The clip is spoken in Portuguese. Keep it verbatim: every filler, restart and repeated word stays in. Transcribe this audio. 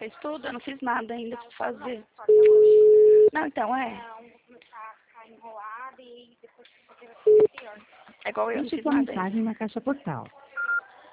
fez tudo, eu não fiz nada ainda pra fazer. Só até hoje. Não, então é. Não, vou começar a ficar enrolada e depois fazer vai ser pior. É igual eu, não Deixe fiz sua nada ainda. mensagem na caixa postal.